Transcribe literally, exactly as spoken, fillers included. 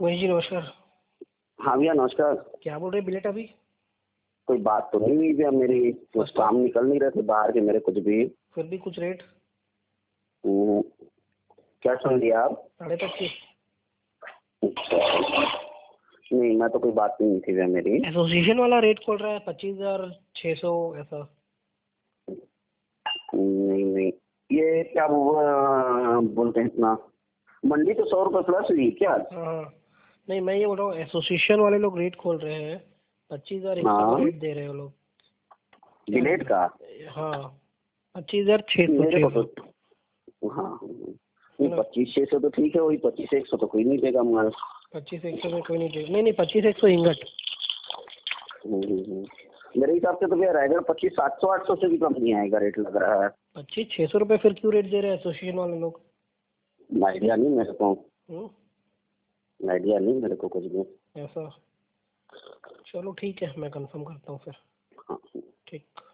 वही जी, नमस्कार। हाँ भैया नमस्कार। क्या बोल रहे बिलेट अभी? कोई बात तो नहीं हुई भैया मेरी, कुछ काम निकल नहीं रहे थे बाहर के मेरे कुछ भी। फिर भी कुछ रेट? हम्म, क्या सुन लिया आप? साढ़े पच्चीस। अच्छा, नहीं मैं तो कोई बात नहीं थी भैया मेरी। एसोसिएशन वाला रेट खोल रहा है पच्चीस हजार छः सौ ऐसा। नहीं नहीं, ये क्या वो बोलते हैं इतना, मंडी तो सौ रुपये प्लस हुई क्या? हाँ नहीं, मैं ये बोल रहा हूँ एसोसिएशन वाले लोग रेट खोल रहे हैं पच्चीस हजार एक सौ का रेट दे रहे हैं वो लोग बिलेट का। हाँ, पच्चीस हजार छः सौ मेरे छः को सौ तो हाँ, पच्चीस छः सौ तो ठीक है, वही पच्चीस एक सौ तो कोई नहीं देगा हमारा। पच्चीस एक सौ में कोई नहीं देगा। नहीं नहीं, पच्चीस एक सौ इंगट। मेरे हिसाब से तो भैया रायगढ़ पच्चीस सात सौ आठ सौ से भी कम नहीं आएगा रेट लग रहा है। पच्चीस छः सौ रुपये फिर क्यों रेट दे रहे हैं एसोसिएशन वाले लोग? आइडिया नहीं मेरे को, हम्म आइडिया नहीं मेरे को कुछ भी। ऐसा। चलो ठीक है, मैं कंफर्म करता हूँ फिर। हाँ। ठीक।